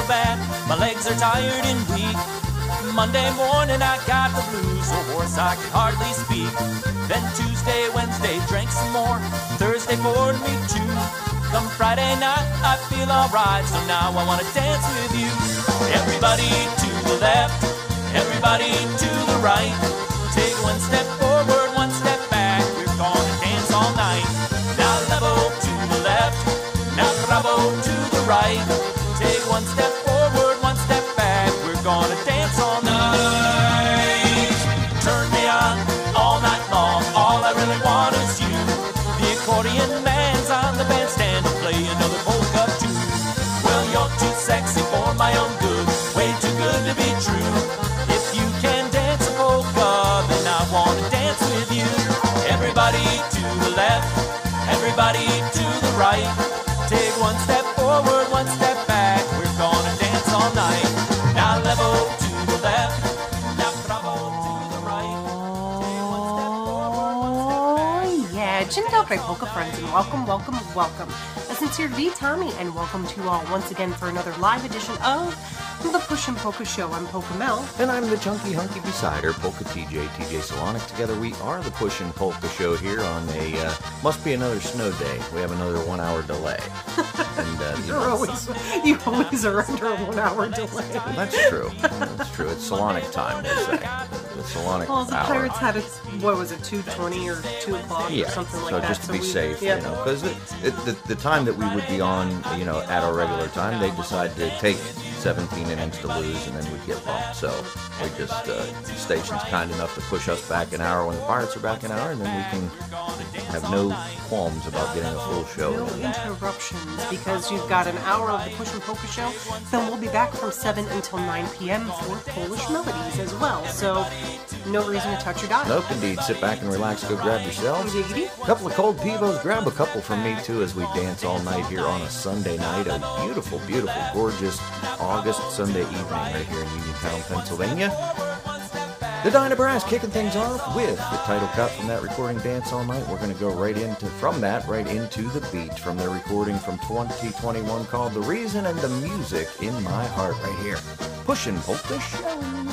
bad, my legs are tired and weak. Monday morning I got the blues, so hoarse I could hardly speak. Then Tuesday, Wednesday, drank some more. Thursday bored me too. Come Friday night, I feel alright, so now I wanna dance with you. Everybody to the left, everybody to the right. Take one step forward, one step back. We're gonna dance all night. Now level to the left, now bravo to the right. Take one step forward, one step back. We're gonna dance all night. Turn me on all night long. All I really want is you. The accordion man's on the bandstand to play another polka tune. Well, you're too sexy for my own good, way too good to be true. If you can dance a polka, then I wanna dance with you. Everybody to the left, everybody to the right. Take one step forward, one step back. We're gonna dance all night. Now level to the left, now bravo to the right. Take one step forward, one step back. Yeah, Dzień dobry, polka friends, and welcome, welcome, welcome. A sincere V Tommy, and welcome to all once again for another live edition of the Pushin' Polka Show. I'm Polka Mel. And I'm the chunky hunky beside her, Polka TJ Solonic. Together we are the Pushin' Polka Show here on a, must be another snow day. We have another 1 hour delay. And, you always are under a 1 hour delay. Well, that's true. That's true. It's Solonic time, we'll say. The Solonic well, the hour. Pirates had it, what was it, 2:20 or 2 o'clock or something like that. So just to be safe, yeah. you know, because the time that we would be on, you know, at our regular time, they decide to take 17 innings to lose, and then we'd get bumped. So we just, the station's kind enough to push us back an hour when the Pirates are back an hour, and then we can have no qualms about getting a full show. No interruptions, because you've got an hour of the Pushin' Polka Show. Then we'll be back from 7 until 9 p.m. for Polish melodies as well. So no reason to touch your dial. Nope, indeed. Sit back and relax. Go grab yourselves. Giggity. A couple of cold Pivos. Grab a couple from me, too, as we dance all night here on a Sunday night. A beautiful, beautiful, gorgeous August Sunday evening right here in Uniontown, Pennsylvania. The Dyna Brass kicking things off with the title cut from that recording, Dance All Night. We're going to go right into the beat from their recording from 2021 called The Reason and the Music in My Heart right here. Pushin' Polka Show.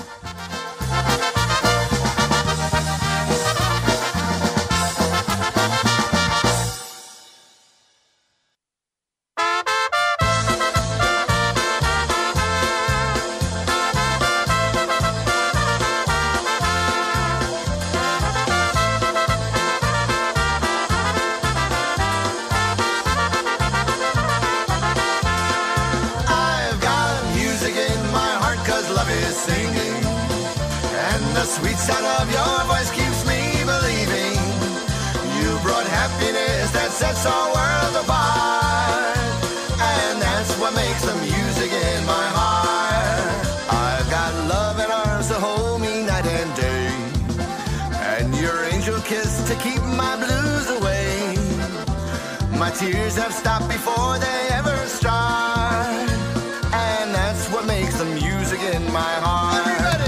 Sweet sound of your voice keeps me believing. You brought happiness that sets our world apart, and that's what makes the music in my heart. I've got love and arms to hold me night and day, and your angel kiss to keep my blues away. My tears have stopped before they ever start, and that's what makes the music in my heart.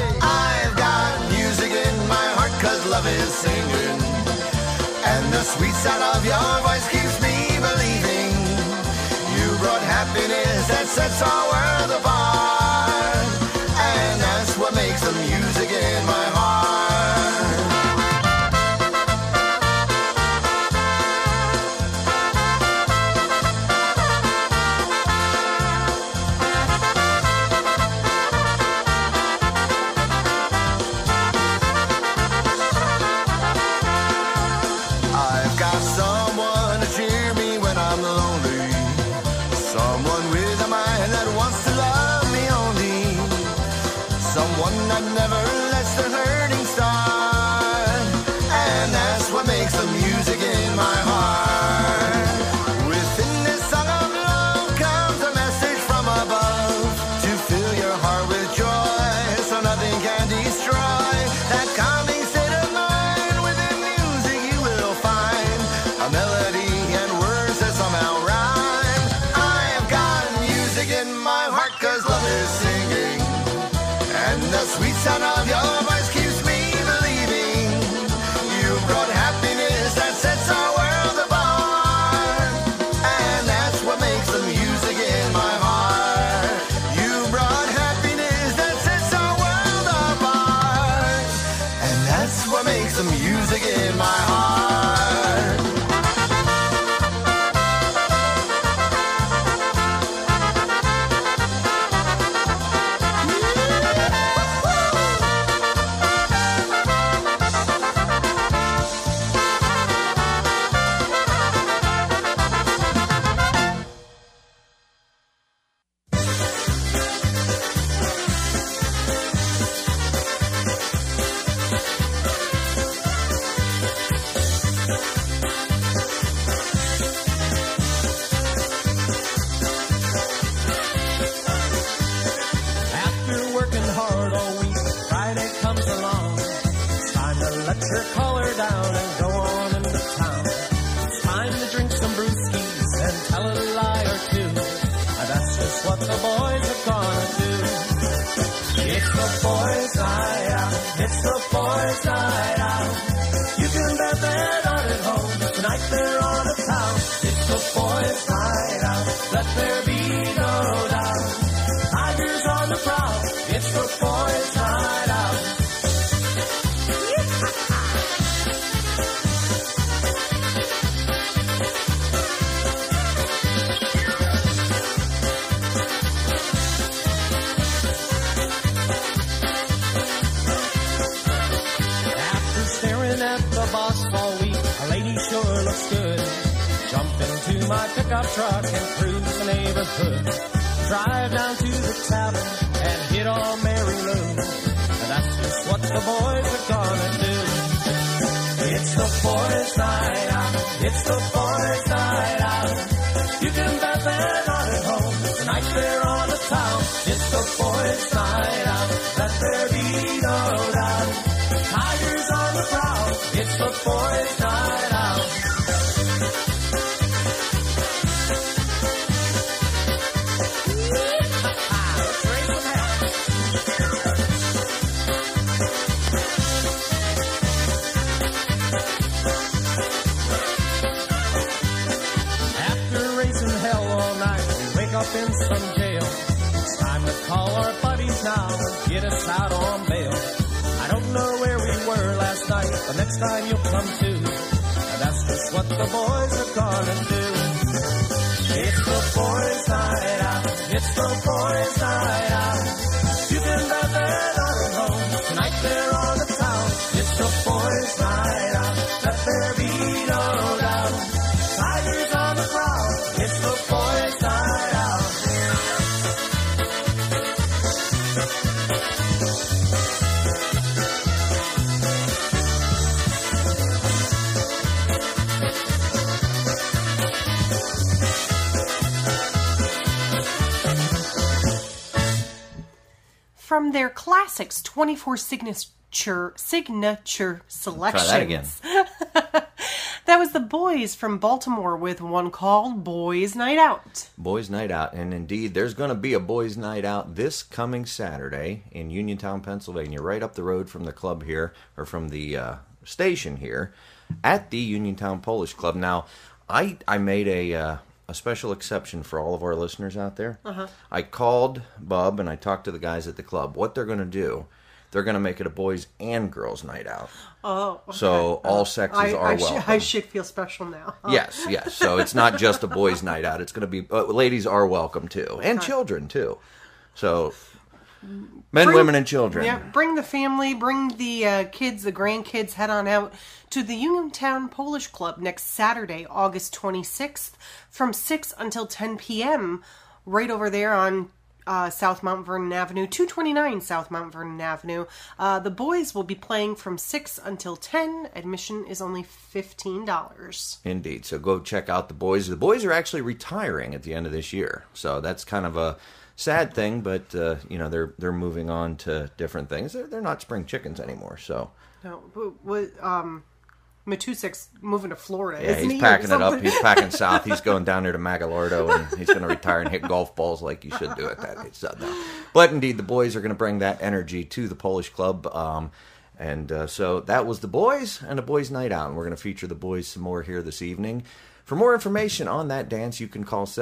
Love is singing, and the sweet sound of your voice keeps me believing. You brought happiness that sets our world apart, and that's what makes the music in my heart. Someone that never lets the hurting start, and that's what makes the music in my heart. Within this song of love comes a message from above, to fill your heart with joy, so nothing can destroy that calming state of mind. Within music you will find a melody and words that somehow rhyme. into my pickup truck and cruise the neighborhood. Drive down to the tavern and hit on Mary Lou. And that's just what the boys are gonna do. It's the boys' night out. It's the boys' night out. You can bet they're not at home. Tonight they're on the town. It's the boys' night out. Let there be no doubt. Tigers on the prowl. It's the boys' night out. Up in some jail. It's time to call our buddies now and get us out on bail. I don't know where we were last night, but next time you'll come to. And that's just what the boys are gonna do. It's the boys' night out. It's the boys' night out. You can bet they're not at home. Tonight they're on the town. It's the boys' night out. Let there be no doubt. Tigers on the prowl. It's the boys' night out. From their classics 24 signature selections. Try that again. That was the Boys from Baltimore with one called Boys Night Out. Boys Night Out. And indeed, there's going to be a Boys Night Out this coming Saturday in Uniontown, Pennsylvania, right up the road from the club here, or from the station here, at the Uniontown Polish Club. Now, I made a special exception for all of our listeners out there. I called Bub and I talked to the guys at the club. What they're going to do, they're going to make it a boys and girls night out. Oh, okay. So all sexes are welcome. I should feel special now. Yes. So it's not just a boys night out. It's going to be, ladies are welcome too. And children too. So men, women, and children. Yeah, bring the family, bring the kids, the grandkids, head on out to the Uniontown Polish Club next Saturday, August 26th, from 6 until 10 p.m., right over there on South Mount Vernon Avenue, 229 South Mount Vernon Avenue. The boys will be playing from 6 until 10. Admission is only $15. Indeed. So go check out the boys. The boys are actually retiring at the end of this year. So that's kind of a sad thing, but they're moving on to different things. They're not spring chickens anymore. So no, Matusek's moving to Florida. Yeah, isn't he's he, packing it up. He's packing south. He's going down there to Magalardo, and he's going to retire and hit golf balls like you should do at that age. So, no. But indeed, the boys are going to bring that energy to the Polish club. So that was the boys and a boys' night out. And we're going to feature the boys some more here this evening. For more information on that dance, you can call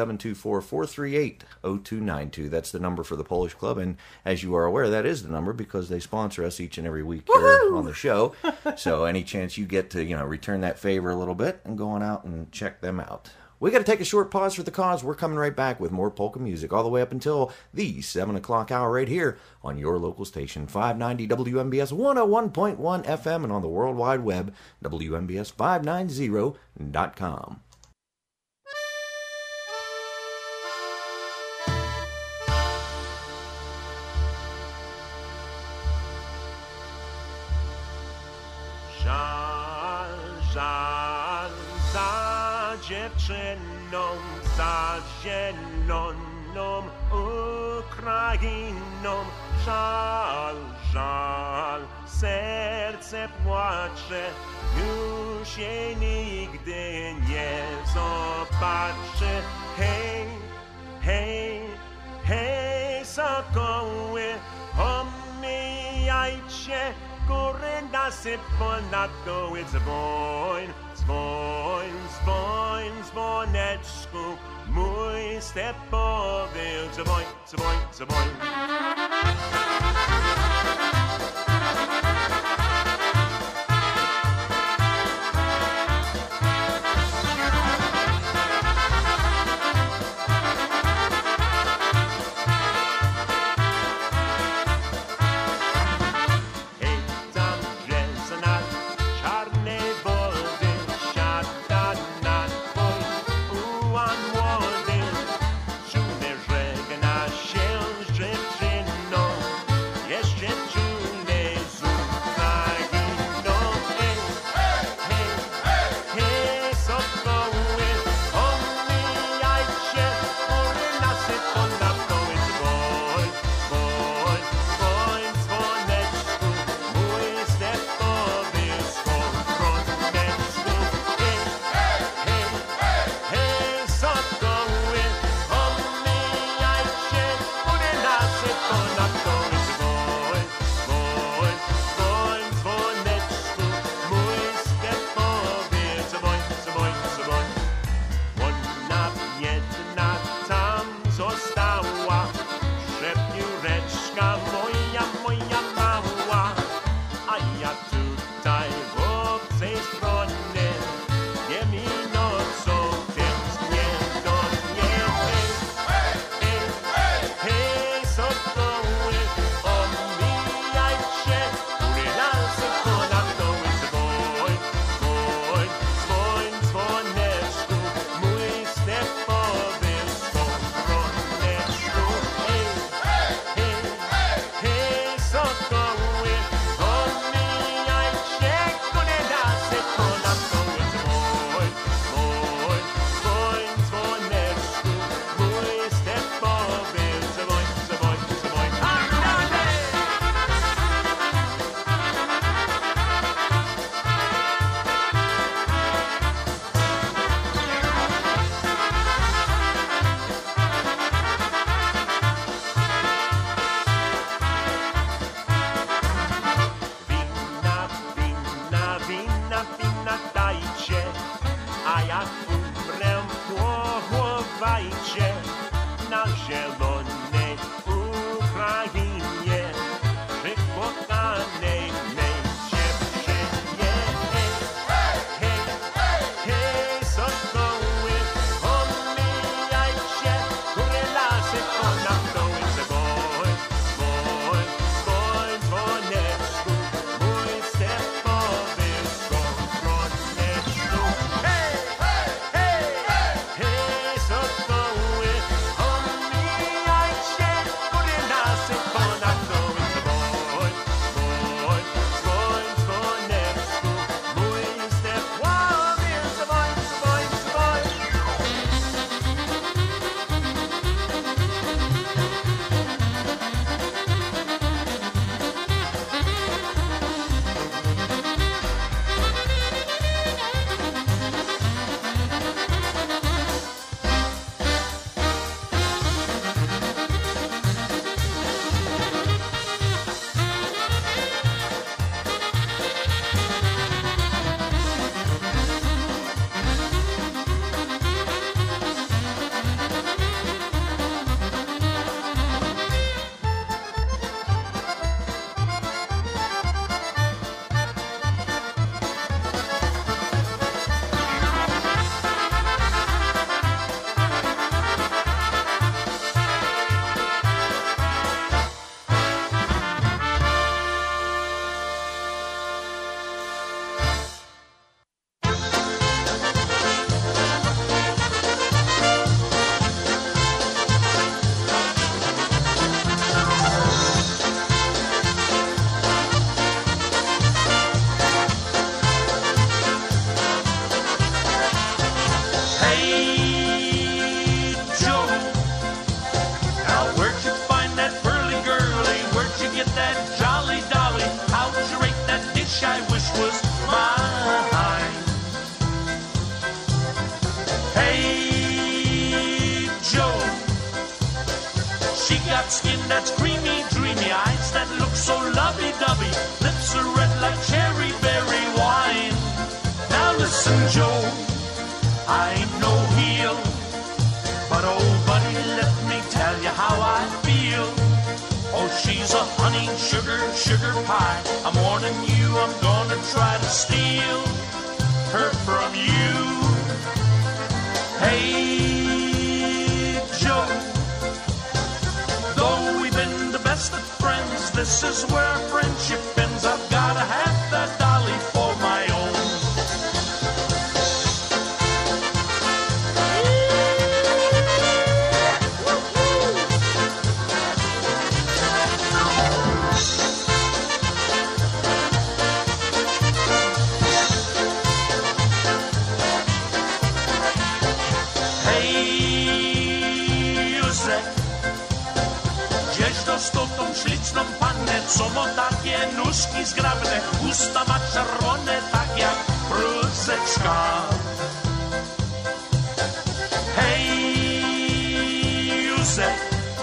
724-438-0292. That's the number for the Polish Club. And as you are aware, that is the number because they sponsor us each and every week here on the show. So any chance you get to, return that favor a little bit and go on out and check them out. We got to take a short pause for the cause. We're coming right back with more polka music all the way up until the 7 o'clock hour right here on your local station, 590 WMBS 101.1 FM and on the World Wide Web, WMBS590.com. Żal za dziewczyną, za zieloną Ukrainą. Żal, serce płacze, już się nigdy nie zobaczy. Hej, hej, hej, sokoły, omijajcie góry nasyp ponad doły. Dzwoń, dzwoń, dzwoń, dzwoneczku, mój stepowy. Dzwoń, dzwoń, dzwoń. Słuchajcie, na zielonej Ukrainie przykochanej mej dziewczynie. Hej, hej, sokoły, omijajcie góry, lasy, ponad doły. Dzwoń, dzwoń, dzwoń, dzwoneczku, mój stepowy skowroneczku. Hej, hej, hej, sokoły, omijajcie góry, lasy, ponad doły. Dzwoń, dzwoń, dzwoń, dzwoneczku, mój stepowy dzwoń, dzwoń, dzwoń. Hey, Joe, now where'd you find that pearly girlie? Where'd you get that jolly dolly? How'd you rate that dish I wish was mine? Hey, Joe, she got skin that's creamy, dreamy, eyes that look so lovey-dovey, lips are red like cherry berry wine. Now listen, Joe, I ain't no heel, but oh buddy, let me tell you how I feel. Oh, she's a honey, sugar, sugar pie. I'm warning you, I'm gonna try to steal her from you. Hey, Joe, though we've been the best of friends, this is where our friendship ends. I've gotta have that dolly for my own. Hej, Józek, gdzieś dostał tą śliczną pannę, co ma takie nóżki zgrabne, usta ma czerwone, tak jak bruzeczka. Hej, Józek,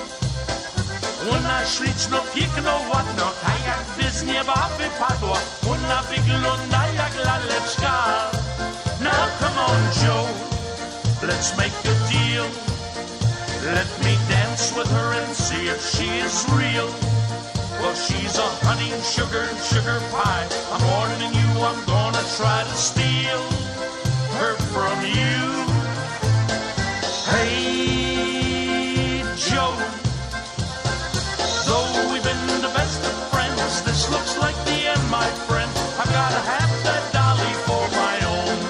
ona śliczno, piękno, ładno, tak jakby z nieba wypadła, ona wygląda jak laleczka. Now come on, Joe, let's make a deal. Let me dance with her and see if she is real. Well, she's a honey, sugar, sugar pie. I'm warning you, I'm gonna try to steal her from you. Hey, Joe, though we've been the best of friends, this looks like the end, my friend. I gotta have that dolly for my own.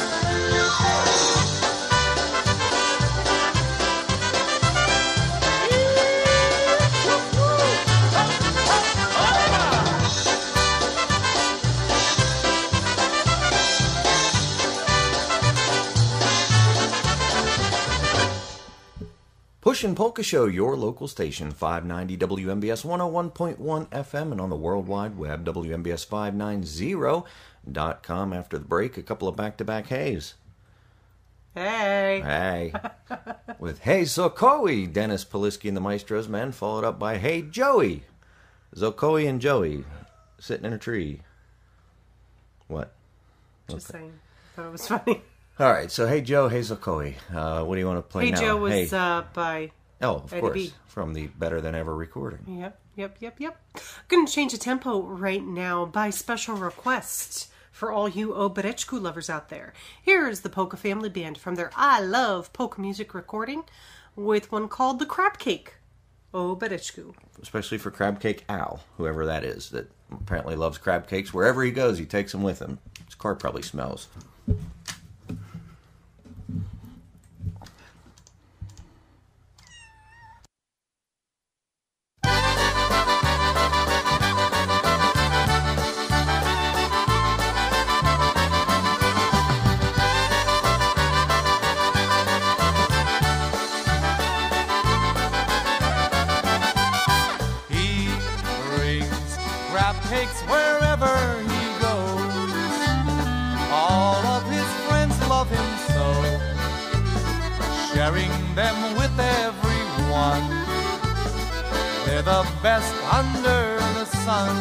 Pushin' Polka Show, your local station, 590 WMBS 101.1 FM, and on the World Wide Web, WMBS590.com. After the break, a couple of back-to-back Heys. Hey. Hey. With Hey Zokoi, Dennis Polisky and the Maestros Men, followed up by Hey Joey. Zokoi and Joey sitting in a tree. What? Just saying. Thought it was funny. All right, so Hey Joe, Hazel Coe. What do you want to play Hey now? Joe was by... Oh, of Eddie course, B. from the Better Than Ever recording. Yep. Gonna change the tempo right now by special request for all you Obereczku lovers out there. Here's the Polka Family Band from their I Love Polka Music recording with one called The Crab Cake. Obereczku. Especially for Crab Cake Al, whoever that is, that apparently loves crab cakes. Wherever he goes, he takes them with him. His car probably smells. Wherever he goes, all of his friends love him so, sharing them with everyone. They're the best under the sun.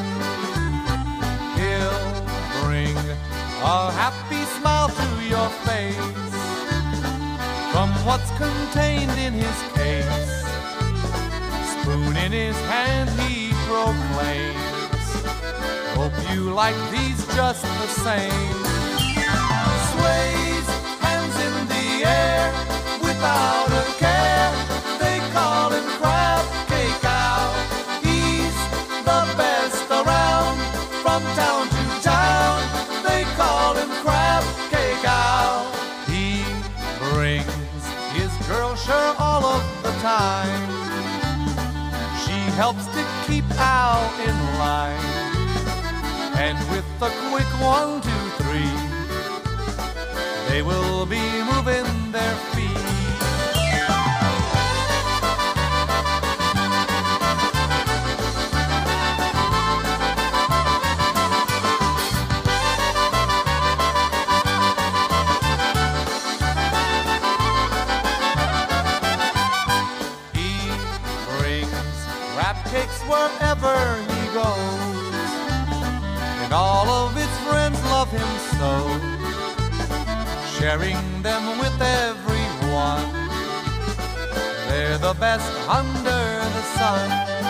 He'll bring a happy smile to your face from what's contained in his case. Spoon in his hand he proclaims, hope you like these just the same. Sways, hands in the air, without a care. They call him Crab Cake Al. He's the best around, from town to town. They call him Crab Cake Al. He brings his girl sure all of the time. She helps to keep Al in line. And with a quick 1, 2, 3, they will be moving their feet. He brings crab cakes wherever he goes, and all of his friends love him so, sharing them with everyone. They're the best under the sun.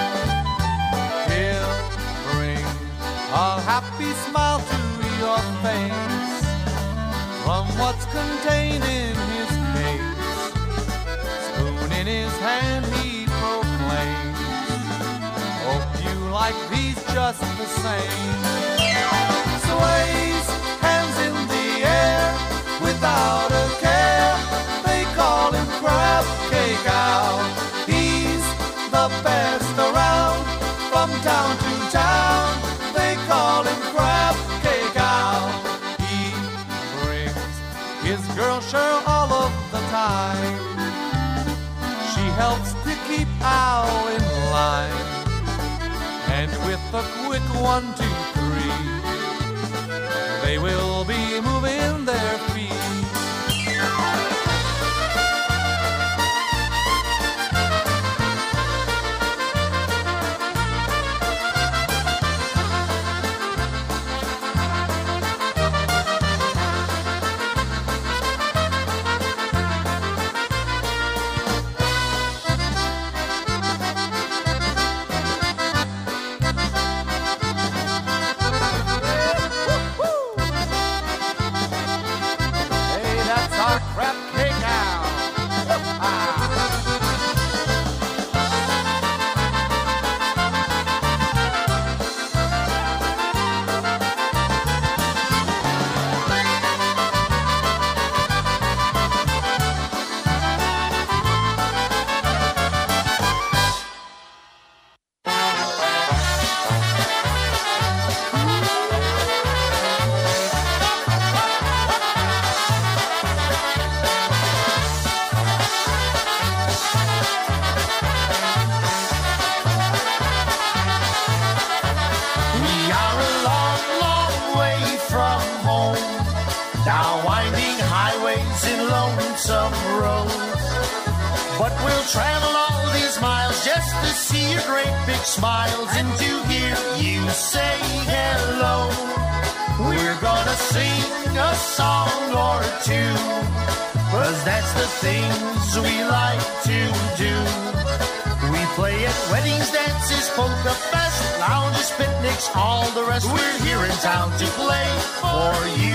He'll bring a happy smile to your face from what's contained in his case. Spoon in his hand he proclaims, hope you like these just the same. Sways, hands in the air, without a care. They call him Crab Cake Al. He's the best around, from town to town. They call him Crab Cake Al. He brings his girl sure all of the time. She helps to keep Al in line. And with a quick 1, 2, 3, they will be moving their feet. But we'll travel all these miles just to see your great big smiles and to hear you say hello. We're gonna sing a song or two, 'cause that's the things we like to do. We play at weddings, dances, polka fest, lounges, picnics, all the rest. We're here in town to play for you.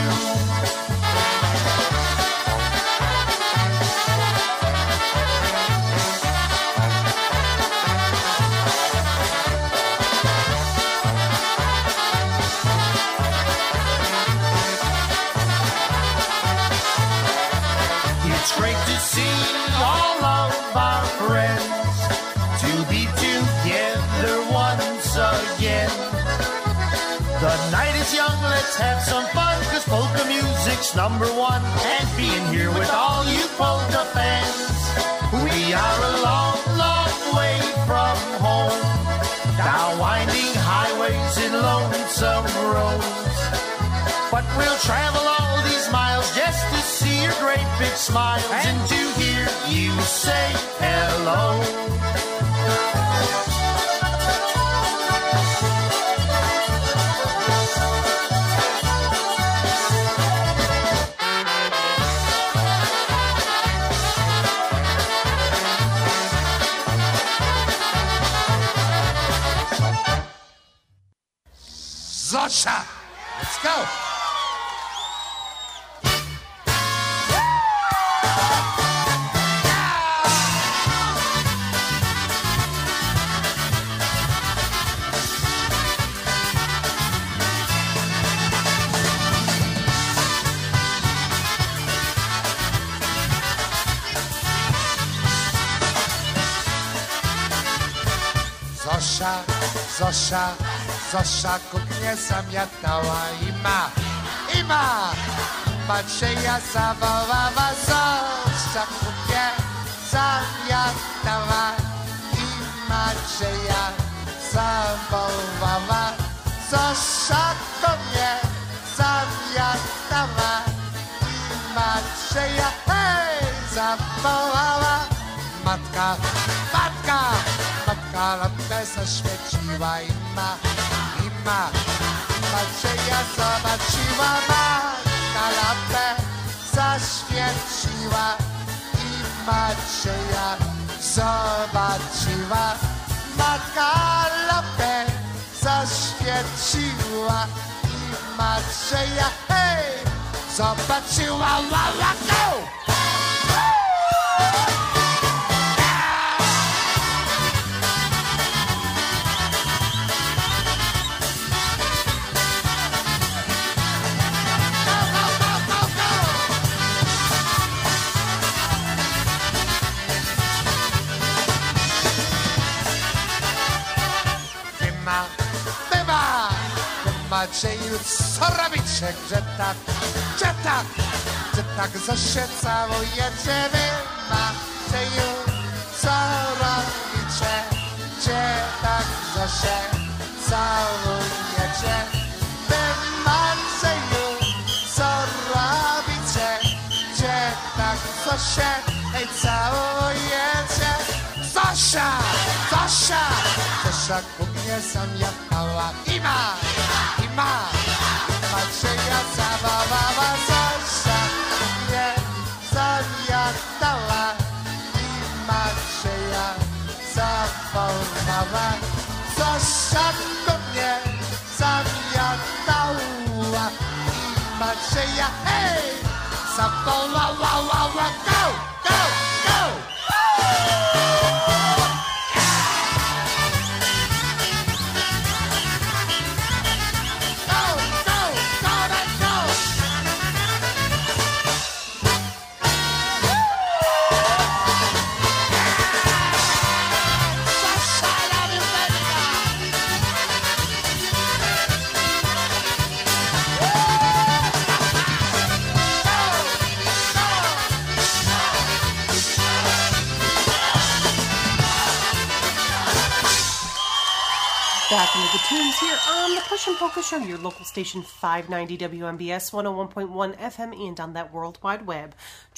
It's great to see all of our friends, to be together once again. The night is young, let's have some fun, 'cause polka music's #1. And being here with all you polka fans, we are a long, long way from home, down winding highways in lonesome roads. But we'll travel all these miles just to see your great big smiles and to hear you say hello. Zosia! Let's go! Zosia, Zosia, Zosia kuchnię zamiatała ima, Macieja zawołała. Zosia kuchnię zamiatała i Macieja zawołała. Zosia kuchnię zamiatała i Macieja zawołała. Matka, matka, matka lampę zaświeciła ima, Macieja zobaczyła. Matka lampę zaświeciła i Macieja zobaczyła. Matka lampę zaświeciła i Macieja zobaczyła. La, go! Macieju, co robicie? Gdzie tak Zosię całujecie? Wy, Macieju, co robicie? Gdzie tak Zosię całujecie? Wy, Macieju, co robicie? Gdzie tak Zosię całujecie? Zosia, Zosia, Zosia kuchnię zamiatała ima, Macieja zawołała. Zosia kuchnię zamiatała i Macieja zawołała. Zosia kuchnię zamiatała i Macieja zawołała. Go, go, go! Go! Back into the tunes here on the Push and Polka Show, your local station 590 WMBS 101.1 FM and on that World Wide Web,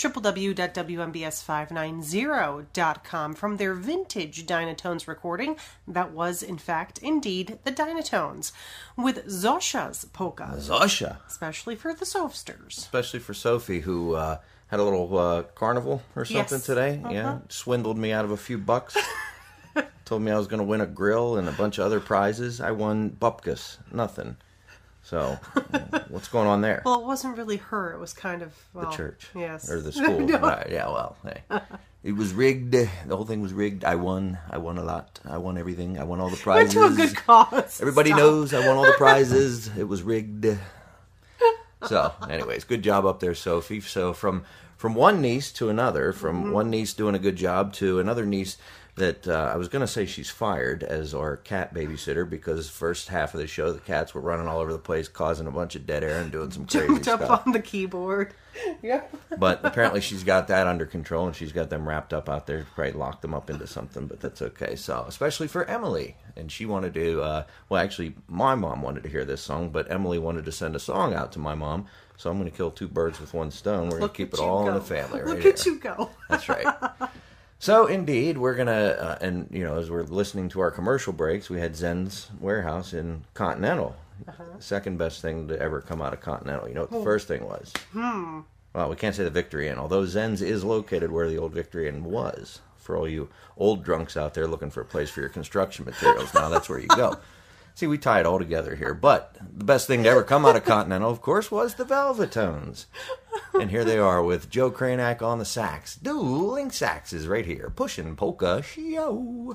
www.wmbs590.com. From their vintage Dynatones recording, that was, in fact, indeed, the Dynatones, with Zosha's Polka. Zosha. Especially for the Sofsters. Especially for Sophie, who had a little carnival or something Yes. today. Uh-huh. Yeah, swindled me out of a few bucks. Told me I was going to win a grill and a bunch of other prizes. I won bupkis, nothing. So, what's going on there? Well, it wasn't really her. It was kind of, well... The church. Yes. Or the school. No. Right, yeah, well, hey. It was rigged. The whole thing was rigged. I won. I won a lot. I won everything. I won all the prizes. Went to a good cause. Everybody Stop. knows I won all the prizes. It was rigged. So, anyways, good job up there, Sophie. So, from one niece to another, from one niece doing a good job to another niece that I was going to say she's fired as our cat babysitter because first half of the show the cats were running all over the place causing a bunch of dead air and doing some crazy Jumped stuff. up on the keyboard. Yeah. But apparently she's got that under control and she's got them wrapped up out there. Probably locked them up into something, but that's okay. So, especially for Emily. And she wanted to, well, actually, my mom wanted to hear this song, but Emily wanted to send a song out to my mom. So I'm going to kill two birds with one stone. We're going to keep it all in the family right Look here. at you go. That's right. So, indeed, we're going to, and, you know, as we're listening to our commercial breaks, we had Zen's Warehouse in Continental. Second best thing to ever come out of Continental. You know what the first thing was? Well, we can't say the Victory Inn, although Zen's is located where the old Victory Inn was. For all you old drunks out there looking for a place for your construction materials, now that's where you go. See, we tie it all together here. But the best thing to ever come out of Continental, of course, was the Velvetones. And here they are with Joe Cranak on the sax. Dueling saxes right here. Pushing Polka Show.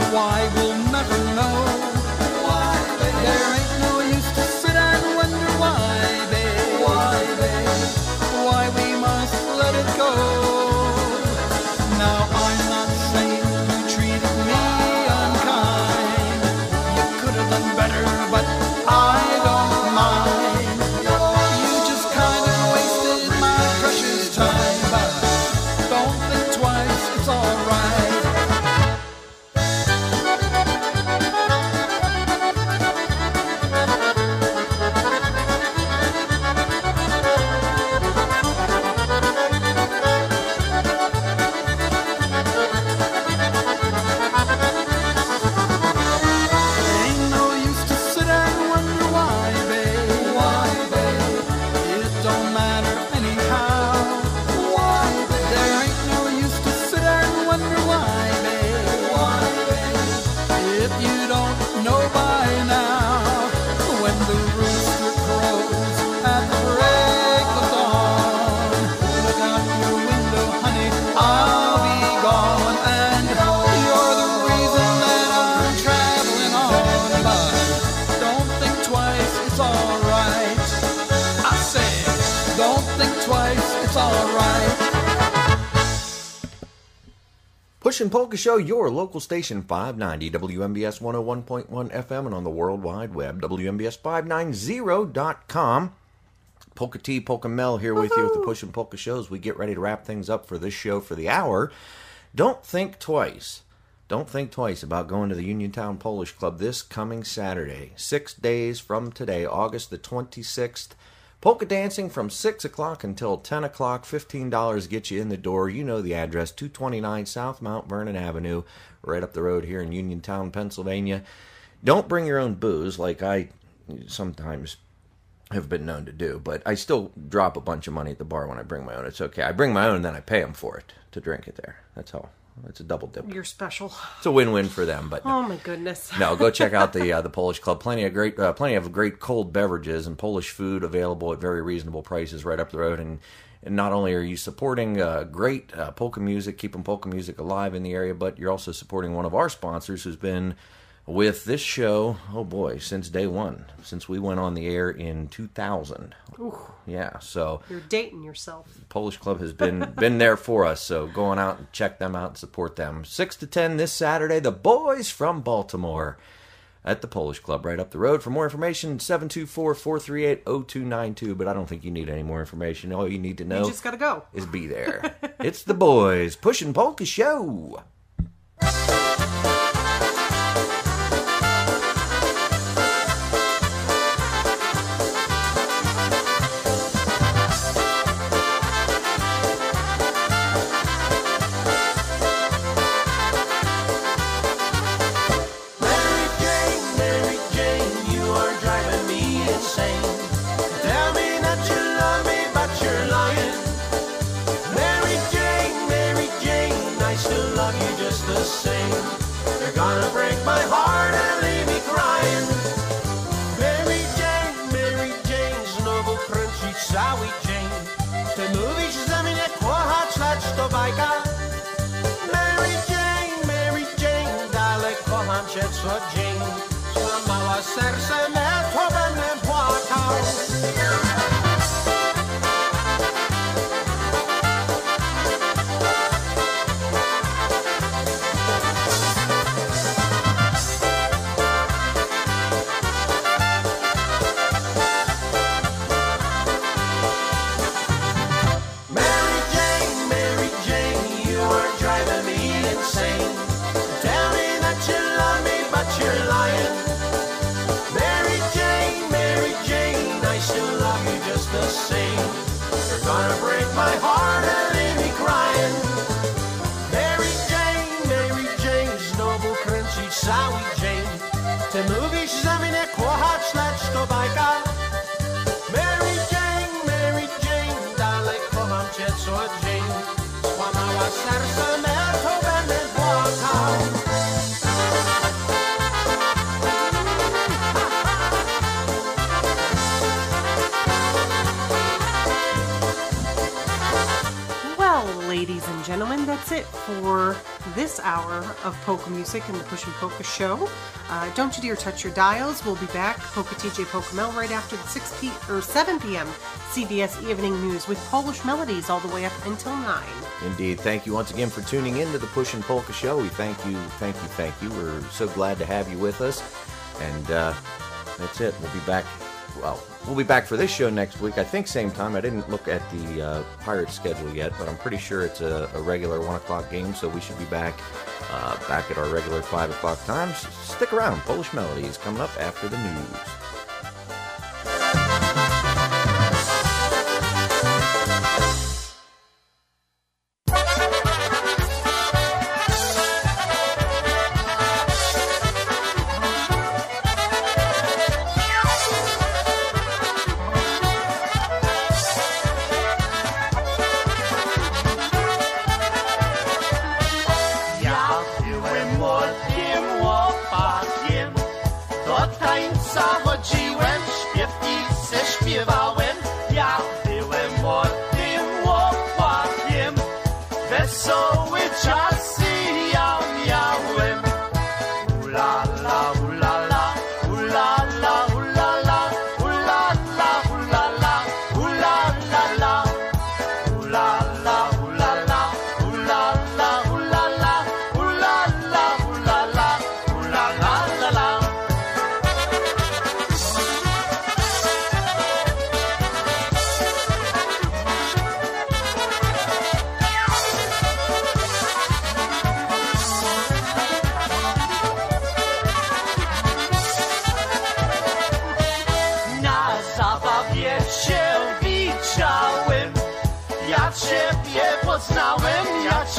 Why, we'll never know. Why, babe? There ain't no use to sit and wonder why, babe. Why, babe? Why we must let it go. Now I'm not saying you treated me unkind. You could have done better, but I don't mind. You just kind of wasted my precious time, but don't think twice, it's alright. Ain't no use to sit and wonder why, babe. Why, babe? It don't matter anyhow. Why, babe? There ain't no use to sit and wonder why, babe. Why, babe? If you don't know by now, when the rooster crows at the break of dawn, look out your window, honey, I'll be gone, and you're the reason that I'm traveling on. But don't think twice, it's alright. I say, don't think twice, it's alright. Pushin' Polka Show, your local station, 590 WMBS 101.1 FM, and on the World Wide Web, WMBS590.com. Polka T, Polka Mel here with you with the Pushin' Polka Show as we get ready to wrap things up for this show for the hour. Don't think twice. Don't think twice about going to the Uniontown Polish Club this coming Saturday, 6 days from today, August the 26th. Polka dancing from 6 o'clock until 10 o'clock. $15 gets you in the door. You know the address, 229 South Mount Vernon Avenue, right up the road here in Uniontown, Pennsylvania. Don't bring your own booze like I sometimes have been known to do, but I still drop a bunch of money at the bar when I bring my own. It's okay. I bring my own and then I pay them for it to drink it there. That's all. It's a double dip. You're special. It's a win-win for them, but Oh my goodness. no, go check out the Polish Club. Plenty of great cold beverages and Polish food available at very reasonable prices right up the road. And not only are you supporting great polka music, keeping polka music alive in the area, but you're also supporting one of our sponsors who's been with this show, oh boy, since day one, since we went on the air in 2000. Ooh, Yeah, so you're dating yourself. Polish Club has been there for us, so go on out and check them out and support them. 6 to 10 this Saturday, the boys from Baltimore at the Polish Club right up the road. For more information, 724-438-0292, but I don't think you need any more information. All you need to know You just gotta go. is be there. It's the boys, Pushin' Polka Show. Mary Jane, you are driving me insane. Tell me that you love me, but you're lying. Mary Jane, I still love you just the same. You're gonna break my heart and leave me crying. Mary Jane, znowu kręcić cały dzień. Ty mówisz, że mnie kochać, lecz to bajka. Mary Jane, dalej kocham cię co dzień. Złamała serce me, to będę płakał. Mary Jane, you are driving me insane. Tell me that you love me, but you're lying. Mary Jane, I still love you just the same. You're gonna break my heart and leave me crying. Mary Jane, znowu kręcić cały dzień. Ty mówisz, że mnie kochać, lecz to bajka. Mary Jane, dalej kocham cię co dzień. Złamała serce me, to będę płakał. Well, ladies and gentlemen, that's it for this hour of polka music and the Push and Polka Show. Don't you dare touch your dials. We'll be back, Polka TJ Polka Mel, right after the 7 p.m. CBS Evening News with Polish melodies all the way up until 9. Indeed. Thank you once again for tuning in to the Push and Polka Show. We thank you. We're so glad to have you with us. And that's it. We'll be back. Well, we'll be back for this show next week. I think same time. I didn't look at the Pirates schedule yet, but I'm pretty sure it's a regular 1 o'clock game, so we should be back at our regular 5 o'clock time. Stick around. Polish Melodies coming up after the news. Ja ciebie poznałem, ja